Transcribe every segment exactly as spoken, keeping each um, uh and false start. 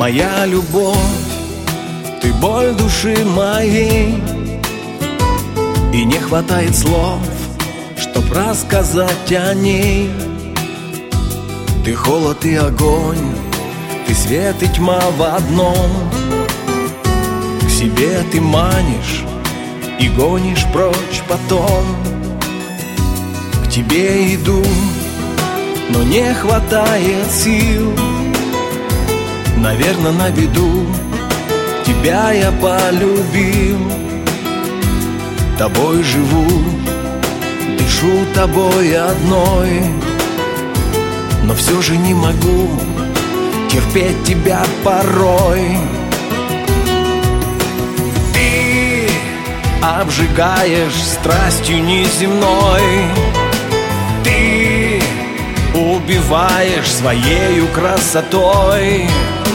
Моя любовь, ты боль души моей, и не хватает слов, чтоб рассказать о ней. Ты холод и огонь, ты свет и тьма в одном. К себе ты манишь и гонишь прочь потом. К тебе иду, но не хватает сил. Наверно, на беду тебя я полюбил. Тобой живу, дышу тобой одной, но все же не могу терпеть тебя порой. Ты обжигаешь страстью неземной, ты убиваешь своею красотой,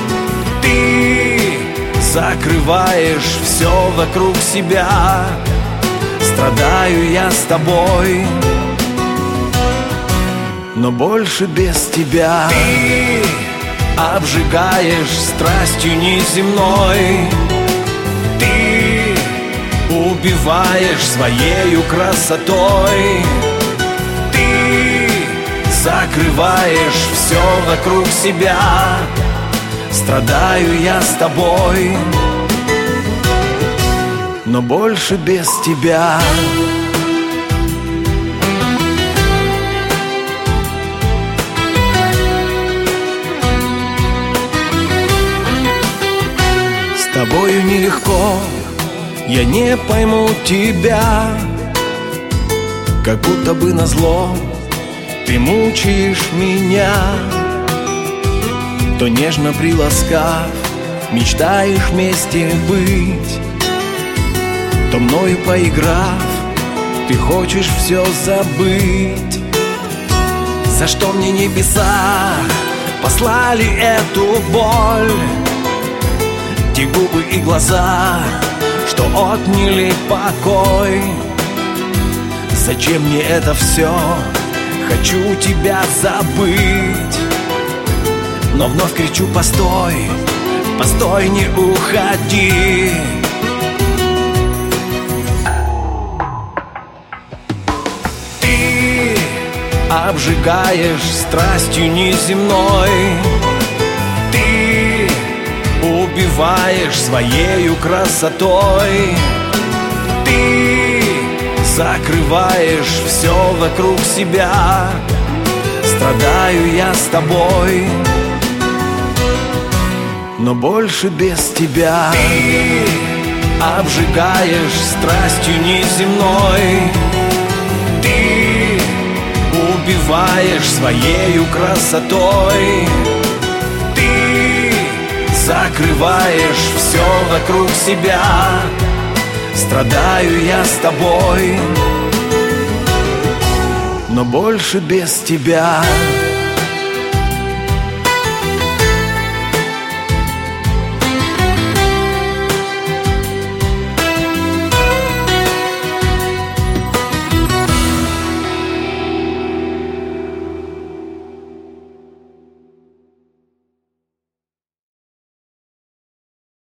ты закрываешь все вокруг себя. Страдаю я с тобой, но больше без тебя. Ты обжигаешь страстью неземной, ты убиваешь своею красотой, ты закрываешь все вокруг себя. Страдаю я с тобой, но больше без тебя. С тобою нелегко, я не пойму тебя. Как будто бы назло ты мучаешь меня. То нежно приласкав, мечтаешь вместе быть, то мною поиграв, ты хочешь все забыть. За что мне небеса послали эту боль? Те губы и глаза, что отняли покой. Зачем мне это все? Хочу тебя забыть, но вновь кричу: постой, постой, не уходи. Ты обжигаешь страстью неземной, ты убиваешь своею красотой, ты закрываешь все вокруг себя. Страдаю я с тобой, но больше без тебя. Ты обжигаешь страстью неземной, ты убиваешь своею красотой, ты закрываешь все вокруг себя. Страдаю я с тобой, но больше без тебя.